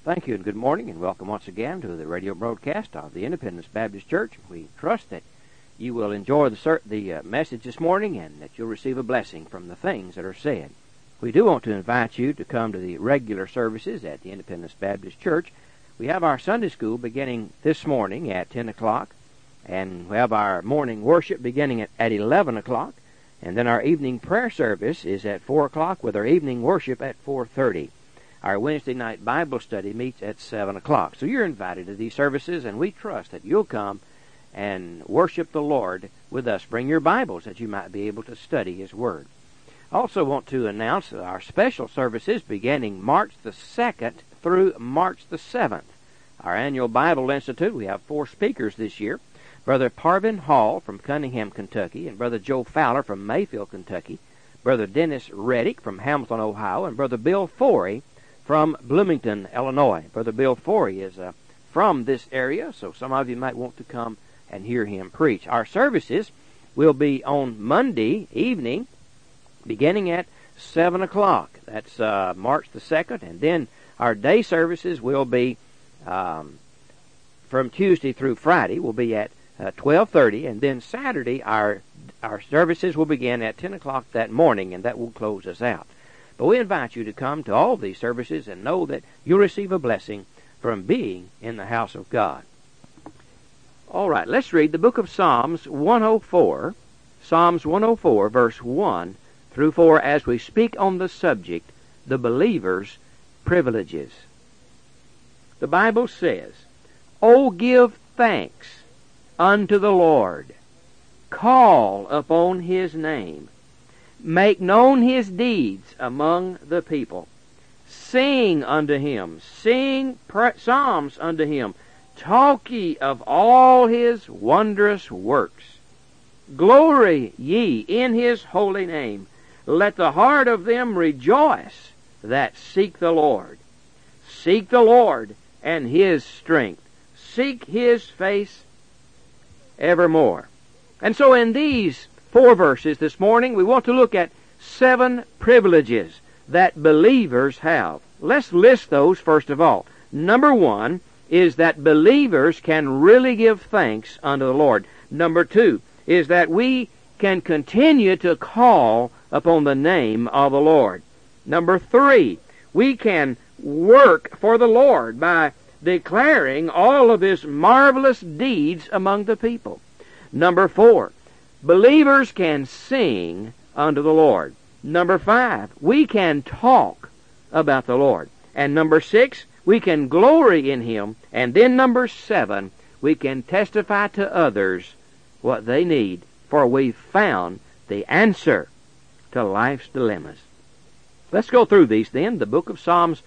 Thank you and good morning and welcome once again to the radio broadcast of the Independence Baptist Church. We trust that you will enjoy the message this morning and that you'll receive a blessing from the things that are said. We do want to invite you to come to the regular services at the Independence Baptist Church. We have our Sunday school beginning this morning at 10 o'clock, and we have our morning worship beginning at 11 o'clock, and then our evening prayer service is at 4 o'clock with our evening worship at 4:30. Our Wednesday night Bible study meets at 7 o'clock. So you're invited to these services, and we trust that you'll come and worship the Lord with us. Bring your Bibles that you might be able to study His Word. I also want to announce our special services beginning March the 2nd through March the 7th. Our annual Bible Institute, we have 4 speakers this year. Brother Parvin Hall from Cunningham, Kentucky, and Brother Joe Fowler from Mayfield, Kentucky, Brother Dennis Reddick from Hamilton, Ohio, and Brother Bill Forey from Bloomington, Illinois. Brother Bill Forey is from this area, so some of you might want to come and hear him preach. Our services will be on Monday evening, beginning at 7 o'clock. That's March the 2nd, and then our day services will be from Tuesday through Friday will be at 12:30, and then Saturday our services will begin at 10 o'clock that morning, and that will close us out. But we invite you to come to all these services and know that you'll receive a blessing from being in the house of God. All right, let's read the book of Psalms 104, Psalms 104, verse 1 through 4, as we speak on the subject, the believer's privileges. The Bible says, "O give thanks unto the Lord, call upon His name, make known His deeds among the people. Sing unto Him, sing psalms unto Him, talk ye of all His wondrous works. Glory ye in His holy name. Let the heart of them rejoice that seek the Lord. Seek the Lord and His strength. Seek His face evermore." And so in these 4 verses this morning, we want to look at 7 privileges that believers have. Let's list those first of all. Number 1 is that believers can really give thanks unto the Lord. Number 2 is that we can continue to call upon the name of the Lord. Number 3, we can work for the Lord by declaring all of His marvelous deeds among the people. Number 4, believers can sing unto the Lord. Number 5, we can talk about the Lord. And number 6, we can glory in Him. And then number 7, we can testify to others what they need, for we've found the answer to life's dilemmas. Let's go through these then. The book of Psalms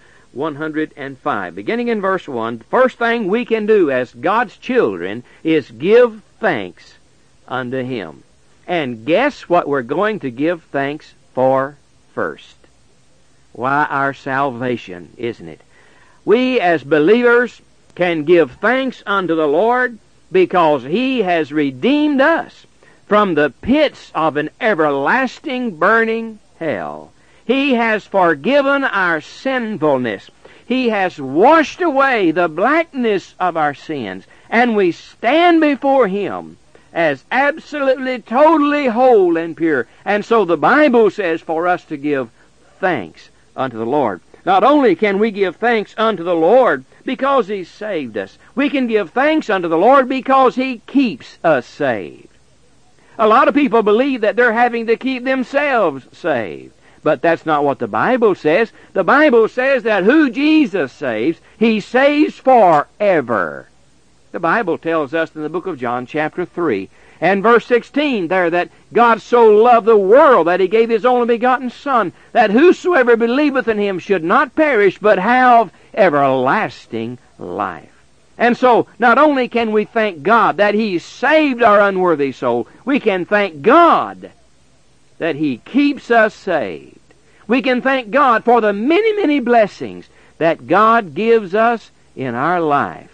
105. Beginning in verse 1, the first thing we can do as God's children is give thanks unto Him. And guess what we're going to give thanks for first? Why, our salvation, isn't it? We as believers can give thanks unto the Lord because He has redeemed us from the pits of an everlasting burning hell. He has forgiven our sinfulness. He has washed away the blackness of our sins, and we stand before Him as absolutely, totally whole and pure. And so the Bible says for us to give thanks unto the Lord. Not only can we give thanks unto the Lord because He saved us, we can give thanks unto the Lord because He keeps us saved. A lot of people believe that they're having to keep themselves saved. But that's not what the Bible says. The Bible says that who Jesus saves, He saves forever. The Bible tells us in the book of John chapter 3 and verse 16 there that God so loved the world that He gave His only begotten Son, that whosoever believeth in Him should not perish but have everlasting life. And so not only can we thank God that He saved our unworthy soul, we can thank God that He keeps us saved. We can thank God for the many, many blessings that God gives us in our life.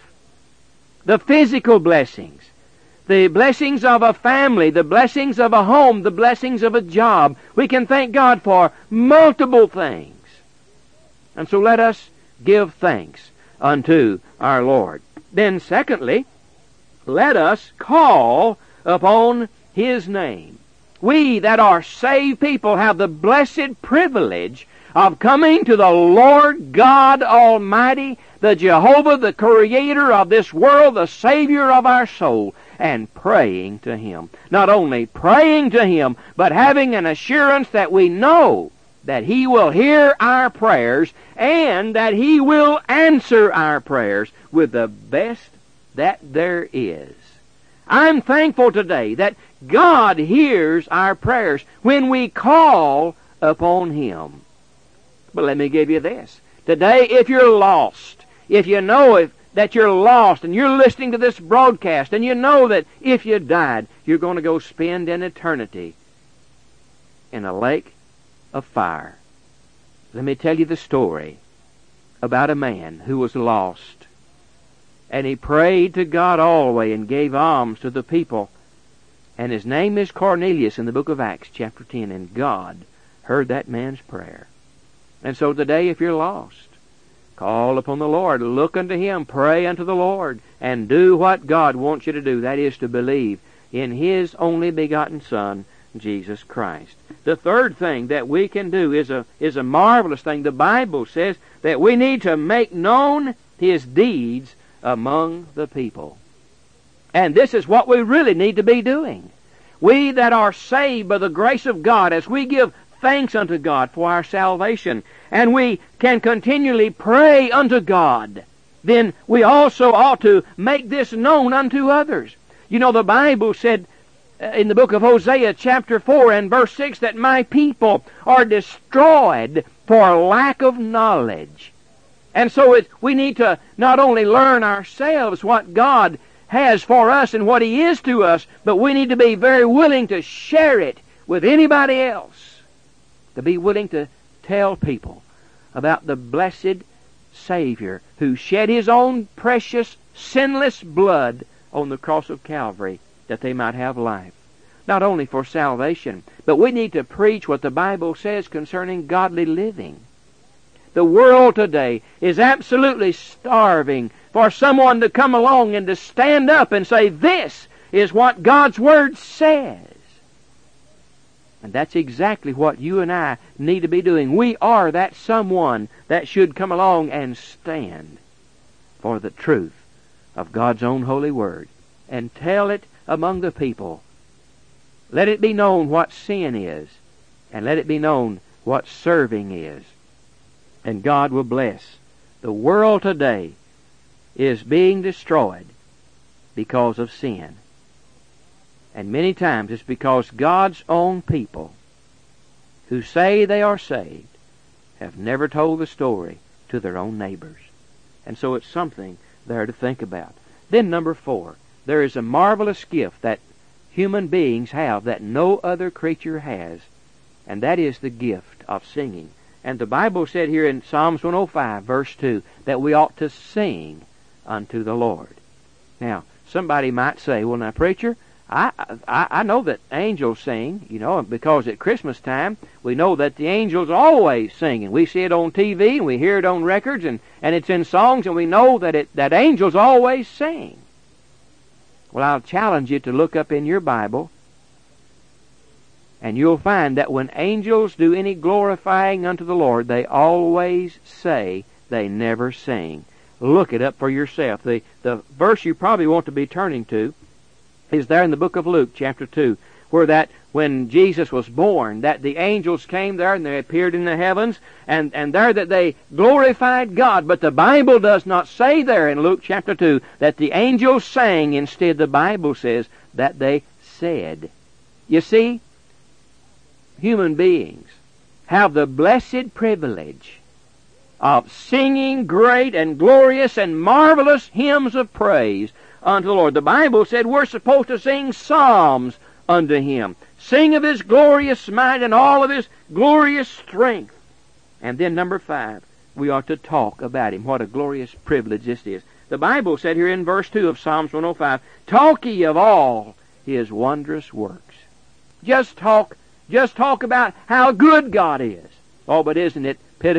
The physical blessings, the blessings of a family, the blessings of a home, the blessings of a job. We can thank God for multiple things. And so let us give thanks unto our Lord. Then secondly, let us call upon His name. We that are saved people have the blessed privilege of coming to the Lord God Almighty, the Jehovah, the Creator of this world, the Savior of our soul, and praying to Him. Not only praying to Him, but having an assurance that we know that He will hear our prayers and that He will answer our prayers with the best that there is. I'm thankful today that God hears our prayers when we call upon Him. But let me give you this. Today, if you're lost, if you know that you're lost and you're listening to this broadcast and you know that if you died, you're going to go spend an eternity in a lake of fire. Let me tell you the story about a man who was lost. And he prayed to God always and gave alms to the people. And his name is Cornelius in the book of Acts chapter 10. And God heard that man's prayer. And so today, if you're lost, call upon the Lord. Look unto Him. Pray unto the Lord. And do what God wants you to do. That is to believe in His only begotten Son, Jesus Christ. The third thing that we can do is a marvelous thing. The Bible says that we need to make known His deeds among the people. And this is what we really need to be doing. We that are saved by the grace of God, as we give thanks unto God for our salvation, and we can continually pray unto God, then we also ought to make this known unto others. You know, the Bible said in the book of Hosea chapter 4 and verse 6 that my people are destroyed for lack of knowledge. And so we need to not only learn ourselves what God has for us and what He is to us, but we need to be very willing to share it with anybody else. To be willing to tell people about the blessed Savior who shed His own precious, sinless blood on the cross of Calvary that they might have life. Not only for salvation, but we need to preach what the Bible says concerning godly living. The world today is absolutely starving for someone to come along and to stand up and say, this is what God's Word says. And that's exactly what you and I need to be doing. We are that someone that should come along and stand for the truth of God's own holy Word and tell it among the people. Let it be known what sin is, and let it be known what serving is. And God will bless. The world today is being destroyed because of sin. And many times it's because God's own people who say they are saved have never told the story to their own neighbors. And so it's something there to think about. Then number 4, there is a marvelous gift that human beings have that no other creature has, and that is the gift of singing. And the Bible said here in Psalms 105, verse 2, that we ought to sing unto the Lord. Now, somebody might say, well, now, preacher, I know that angels sing, because at Christmas time, we know that the angels always sing, and we see it on TV, and we hear it on records, and it's in songs, and we know that angels always sing. Well, I'll challenge you to look up in your Bible, and you'll find that when angels do any glorifying unto the Lord, they always say, they never sing. Look it up for yourself. The verse you probably want to be turning to is there in the book of Luke, chapter 2, where that when Jesus was born, that the angels came there and they appeared in the heavens, and there that they glorified God. But the Bible does not say there in Luke chapter 2 that the angels sang. Instead, the Bible says that they said. You see, human beings have the blessed privilege of singing great and glorious and marvelous hymns of praise unto the Lord. The Bible said we're supposed to sing psalms unto Him. Sing of His glorious might and all of His glorious strength. And then number 5, we ought to talk about Him. What a glorious privilege this is. The Bible said here in verse 2 of Psalms 105, talk ye of all His wondrous works. Just talk about how good God is. Oh, but isn't it pitiful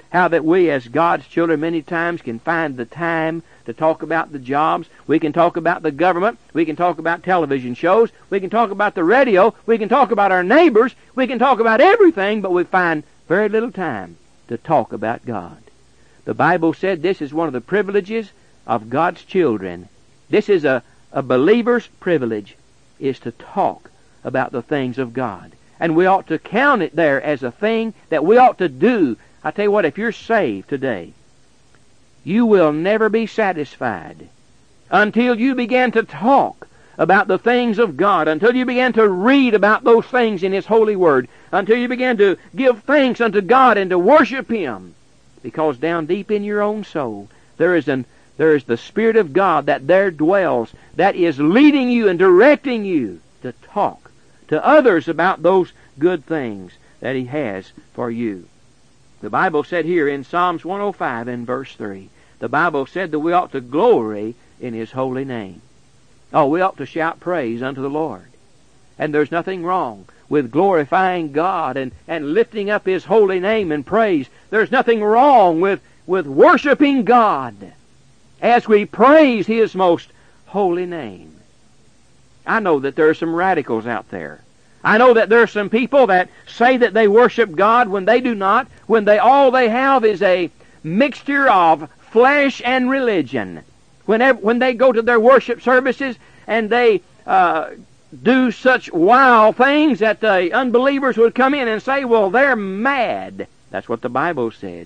how that we as God's children many times can find the time to talk about the jobs. We can talk about the government. We can talk about television shows. We can talk about the radio. We can talk about our neighbors. We can talk about everything, but we find very little time to talk about God. The Bible said this is one of the privileges of God's children. This is a believer's privilege, is to talk about the things of God. And we ought to count it there as a thing that we ought to do. I tell you what, if you're saved today, you will never be satisfied until you begin to talk about the things of God, until you begin to read about those things in His holy Word, until you begin to give thanks unto God and to worship Him. Because down deep in your own soul, there is the Spirit of God that there dwells, that is leading you and directing you to talk to others about those good things that He has for you. The Bible said here in Psalms 105 and verse 3, the Bible said that we ought to glory in His holy name. Oh, we ought to shout praise unto the Lord. And there's nothing wrong with glorifying God and lifting up His holy name in praise. There's nothing wrong with worshiping God as we praise His most holy name. I know that there are some radicals out there. I know that there are some people that say that they worship God when they do not, when all they have is a mixture of flesh and religion. When they go to their worship services and they do such wild things that the unbelievers would come in and say, well, they're mad. That's what the Bible said.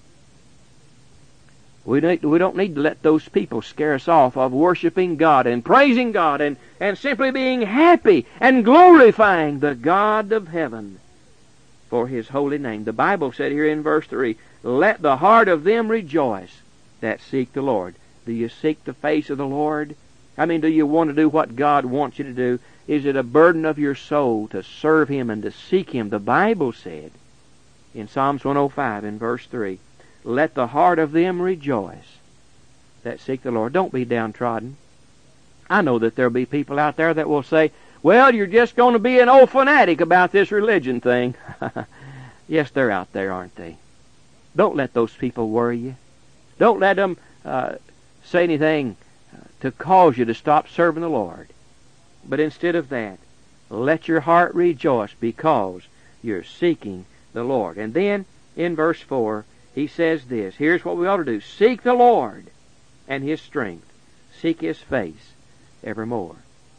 We don't need to let those people scare us off of worshiping God and praising God and simply being happy and glorifying the God of heaven for His holy name. The Bible said here in verse 3, let the heart of them rejoice that seek the Lord. Do you seek the face of the Lord? I mean, do you want to do what God wants you to do? Is it a burden of your soul to serve Him and to seek Him? The Bible said in Psalms 105 in verse 3, let the heart of them rejoice that seek the Lord. Don't be downtrodden. I know that there'll be people out there that will say, well, you're just going to be an old fanatic about this religion thing. Yes, they're out there, aren't they? Don't let those people worry you. Don't let them say anything to cause you to stop serving the Lord. But instead of that, let your heart rejoice because you're seeking the Lord. And then in verse 4, he says this, here's what we ought to do. Seek the Lord and His strength. Seek His face evermore.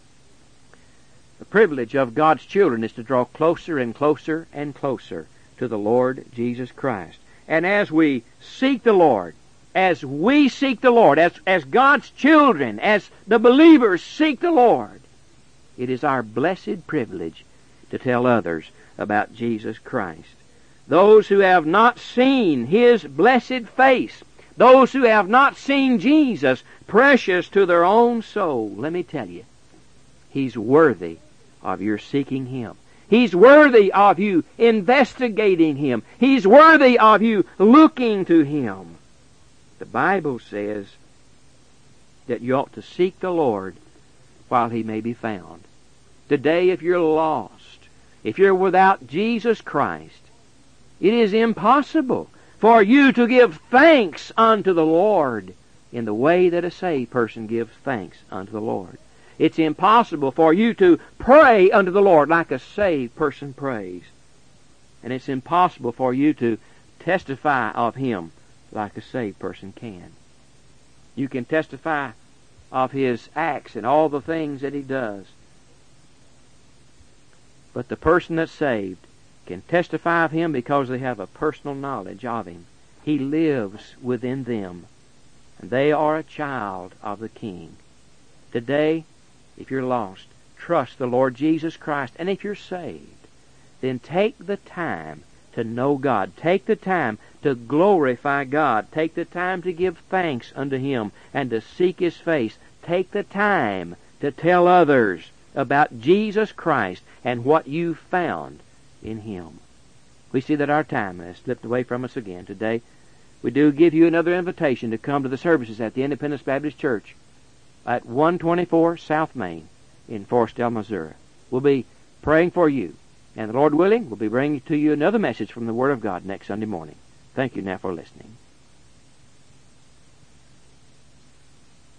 The privilege of God's children is to draw closer and closer and closer to the Lord Jesus Christ. And as we seek the Lord, as we seek the Lord, as God's children, as the believers seek the Lord, it is our blessed privilege to tell others about Jesus Christ. Those who have not seen His blessed face, those who have not seen Jesus, precious to their own soul, let me tell you, He's worthy of your seeking Him. He's worthy of you investigating Him. He's worthy of you looking to Him. The Bible says that you ought to seek the Lord while He may be found. Today, if you're lost, if you're without Jesus Christ, it is impossible for you to give thanks unto the Lord in the way that a saved person gives thanks unto the Lord. It's impossible for you to pray unto the Lord like a saved person prays. And it's impossible for you to testify of Him like a saved person can. You can testify of His acts and all the things that He does. But the person that's saved can testify of Him because they have a personal knowledge of Him. He lives within them, and they are a child of the King. Today, if you're lost, trust the Lord Jesus Christ. And if you're saved, then take the time to know God. Take the time to glorify God. Take the time to give thanks unto Him and to seek His face. Take the time to tell others about Jesus Christ and what you found in Him. We see that our time has slipped away from us again today. We do give you another invitation to come to the services at the Independence Baptist Church at 124 South Main in Forestdale, Missouri. We'll be praying for you. And the Lord willing, we'll be bringing to you another message from the Word of God next Sunday morning. Thank you now for listening.